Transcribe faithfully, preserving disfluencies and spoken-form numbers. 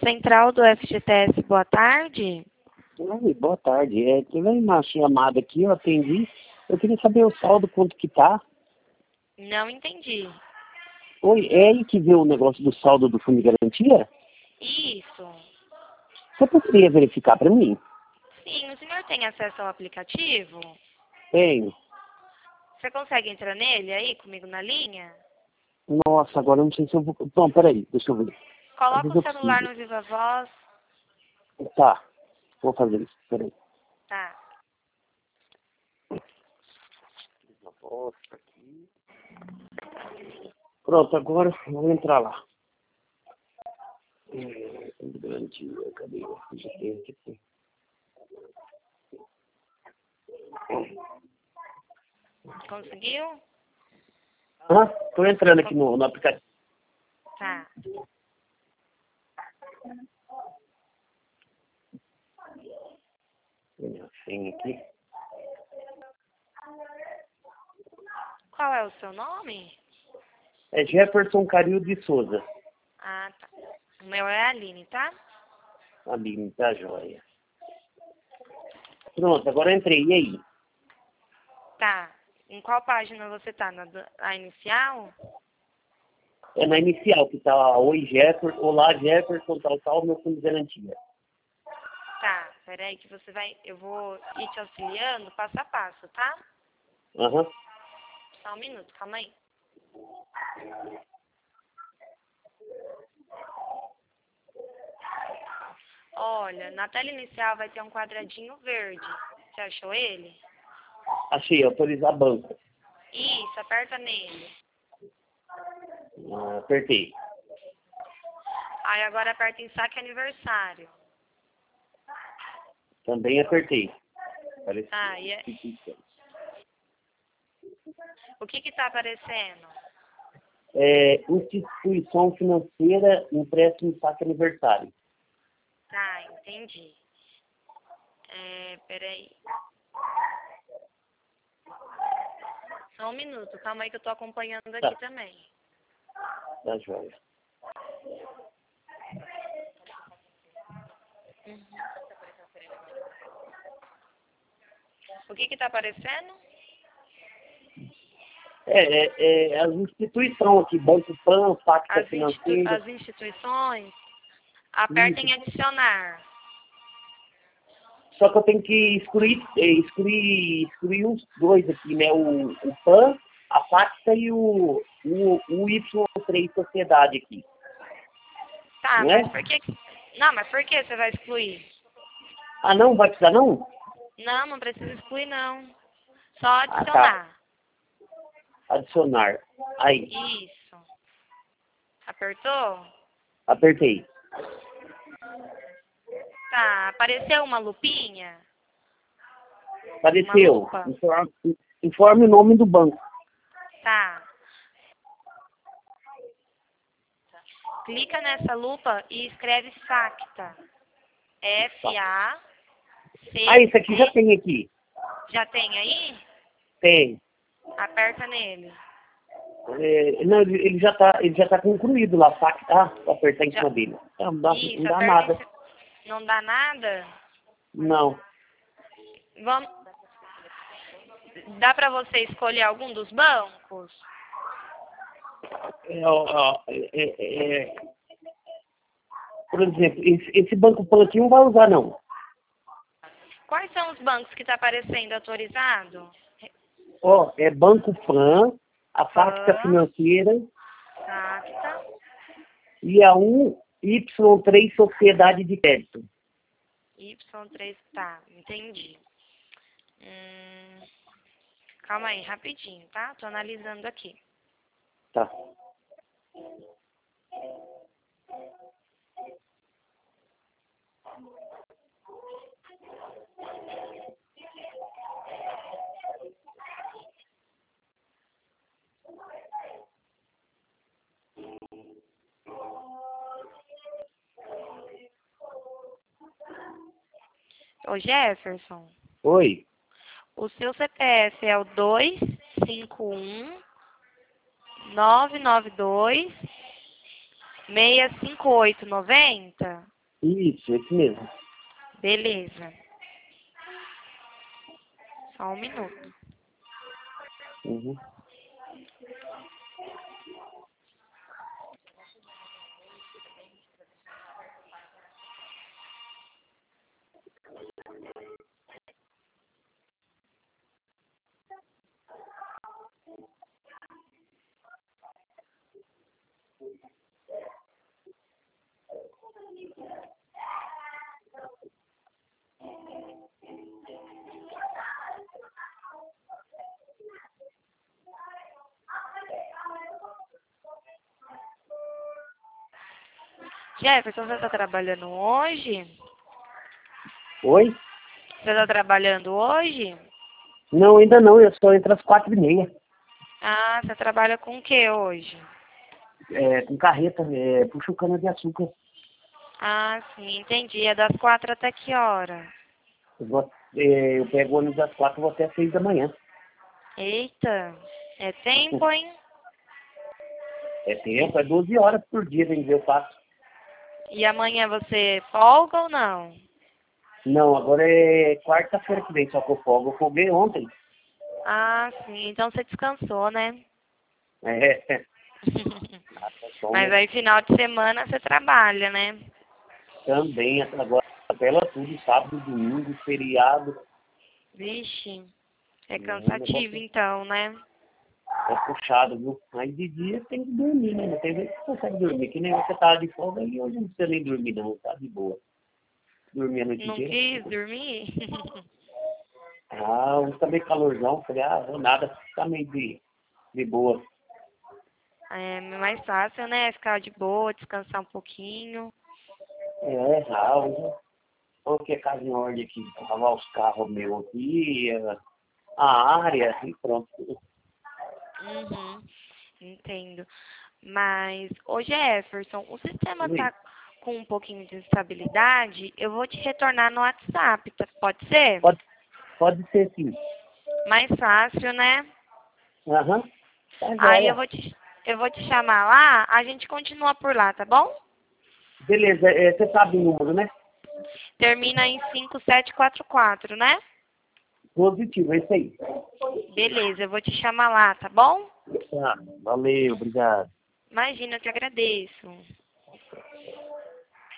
Central do F G T S, boa tarde. Oi, boa tarde. É, teve uma chamada aqui, eu atendi. Eu queria saber o saldo, quanto que tá. Não entendi. Oi, é aí que vê o negócio do saldo do Fundo de Garantia? Isso. Você poderia verificar para mim? Sim, o senhor tem acesso ao aplicativo? Tenho. Você consegue entrar nele aí, comigo na linha? Nossa, agora eu não sei se eu vou... Bom, peraí, deixa eu ver. Às Coloca vezes o eu celular consigo. no Viva Voz. Tá, vou fazer isso, peraí. Tá. Nossa, aqui. Pronto, agora eu vou entrar lá. É, Fundo de Garantia, cadê? Já tem aqui. Conseguiu? Ah, tô entrando aqui no, no aplicativo. Tá. Minha senha aqui. Qual é o seu nome? É Jefferson Carilho de Souza. Ah, tá. O meu é a Aline, tá? Aline, tá joia. Pronto, agora eu entrei. E aí? Tá. Em qual página você tá? Na do- a inicial? É na inicial que tá Oi Jefferson, Olá Jefferson, tal, tal, meu fundo de garantia. Tá. Peraí que você vai... Eu vou ir te auxiliando passo a passo, tá? Aham. Só um minuto, calma aí. Olha, na tela inicial vai ter um quadradinho verde. Você achou ele? Achei, autorizar banco. Isso, aperta nele. Ah, apertei. Aí agora aperta em saque aniversário. Também apertei. Apareceu. Ah, e é... O que que tá aparecendo? É, instituição financeira, empréstimo saque aniversário. Tá, entendi. É, peraí. Só um minuto, calma aí que eu tô acompanhando aqui Tá, também. tá joia. O que que tá aparecendo? É, é, é as instituições aqui, Banco Pan, Pacta As, institu... Financeira. As instituições, aperta em Isso. adicionar. Só que eu tenho que excluir, eh, excluir, excluir os dois aqui, né? O, o Pan, a Pacta e o, o, o Y três Sociedade aqui. Tá, Não é? mas por que... Não, mas por que você vai excluir? Ah, não? Vai precisar não? Não, não precisa excluir, não. Só Ah, tá. adicionar. Adicionar. Aí, Isso. Apertou? apertei. Tá, apareceu uma lupinha? Uma Apareceu. lupa? Informe, informe o nome do banco. Tá. Clica nessa lupa e escreve Facta. F A C. Ah, isso aqui já tem aqui. Já tem aí? Tem. Aperta nele. É, não, ele, ele já tá, ele já tá concluído lá. Pacta, ah, vou apertar em Já... cima dele. Não, não dá, Isso, não dá aperta em nada. cima. Não dá nada? Não. Vamos... Dá pra você escolher algum dos bancos? É, ó, é, é, é, por exemplo, esse, esse Banco Pan aqui não vai usar, não. Quais são os bancos que tá aparecendo autorizado? Ó, é Banco Pan, a Pacta Pan, Financeira Facta. e a um Y três Sociedade de Crédito. Y três, tá, entendi. Hum, calma aí, rapidinho, tá? Tô analisando aqui. Tá. Ô Jefferson, Oi. o seu C P F é o dois cinco um nove nove dois seis cinco oito nove zero? Isso, esse mesmo. Beleza. Só um minuto. Uhum. Jefferson, você tá trabalhando hoje? Oi? Você tá trabalhando hoje? Não, ainda não, eu só entro às quatro e meia. Ah, você trabalha com o que hoje? É, com carreta, é, puxo cana de açúcar. Ah, sim, entendi. É das quatro até que hora? Eu, vou, é, eu pego o ônibus às quatro e vou até às seis da manhã. Eita, é tempo, hein? É tempo, é doze horas por dia, vem dizer, eu faço. E amanhã você folga ou não? Não, agora é quarta-feira que vem, só que eu folgo. Eu folguei ontem. Ah, sim, então você descansou, né? É, ah, tá bom, Mas né? aí final de semana você trabalha, né? Também, agora apela tudo, sábado, domingo, feriado. Vixe, é Né? O cansativo negócio então, né? é puxado, viu? Mas de dia tem que dormir, né? Não tem vezes que você consegue dormir, que nem você tava de folga e hoje não precisa nem dormir, não, tá de boa. Dormir a noite Não inteira. quis dormir? Ah, hoje tá meio calorzão, falei, ah, vou nada, tá meio de, de boa. É mais fácil, né? Ficar de boa, descansar um pouquinho. É, ah, hoje coloquei a casa em ordem aqui, lavar os carros meus aqui, a a área, e pronto. Uhum, entendo. Mas, ô Jefferson, o sistema Ui, tá com um pouquinho de instabilidade. Eu vou te retornar no WhatsApp, tá? Pode ser? pode, pode ser sim. Mais fácil, né? Aham, tá Aí eu joia. vou te, eu vou te chamar lá, a gente continua por lá, tá bom? Beleza, é, você sabe o número, né? Termina em cinco sete quatro quatro, né? Positivo, é isso aí. Beleza, eu vou te chamar lá, tá bom? Tá, valeu, obrigado. Imagina, eu que agradeço.